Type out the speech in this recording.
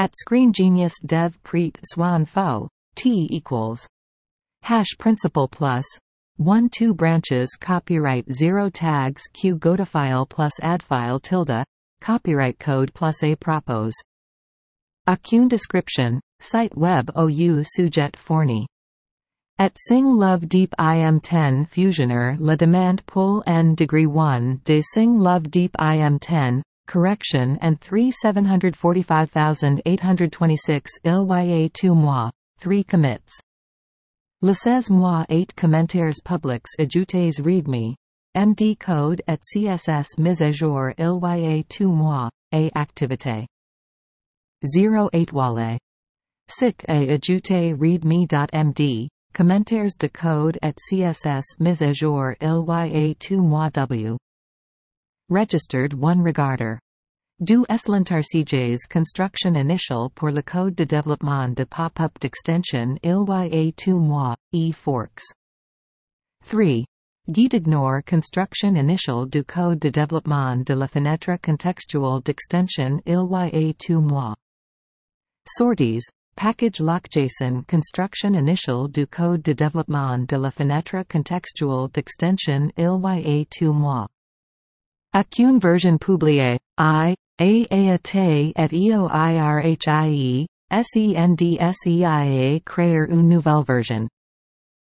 Screen Genius Dev Preet Swan Pho, T equals #principal plus 1 2 branches copyright 0 tags q godafile plus addfile tilde copyright code plus a propos. Acune description, site web ou sujet fourni. Sing Love Deep IM10 Fusioner La Demande pour n degree 1 de Sing Love Deep IM10, correction and 3,745,826 il 2 mois, 3 commits. Le 16 mois 8 commentaires publics ajoutes readme. MD code et CSS mise à jour il 2 mois, a activité. 08 Wale. Sic a ajoute readme.md, commentaires de code et CSS mise à jour il 2 mois w. Registered 1 Regarder. Du Eslantarciges construction initial pour le code de développement de pop-up d'extension il 2 mois, e-forks. 3. Guide ignore construction initial du code de développement de la fenêtre contextuelle d'extension il 2 mois. Sorties, package lockJSON construction initial du code de développement de la fenêtre contextuelle d'extension il 2 mois. Acune version publiée, AAT et EOIRHIE, SENDSEIA créer une nouvelle version.